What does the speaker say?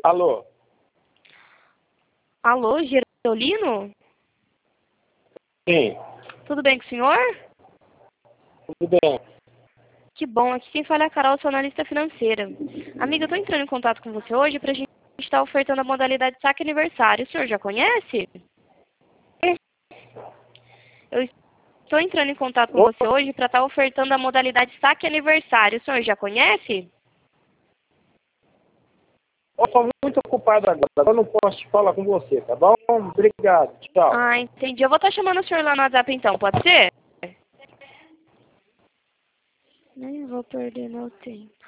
Alô? Alô, Gerolino? Sim, Tudo bem com o senhor? tudo bem. Que bom, aqui quem fala é a Carol, sou analista financeira. Amiga, eu tô entrando em contato com você hoje pra gente estar ofertando a modalidade saque aniversário. O senhor já conhece? Eu estou entrando em contato com você hoje para estar ofertando a modalidade saque aniversário. O senhor já conhece? Eu estou muito ocupado agora, eu não posso te falar com você, tá bom? Obrigado, tchau. Ah, entendi. Eu vou estar chamando o senhor lá no WhatsApp então, pode ser? Nem vou perder meu tempo.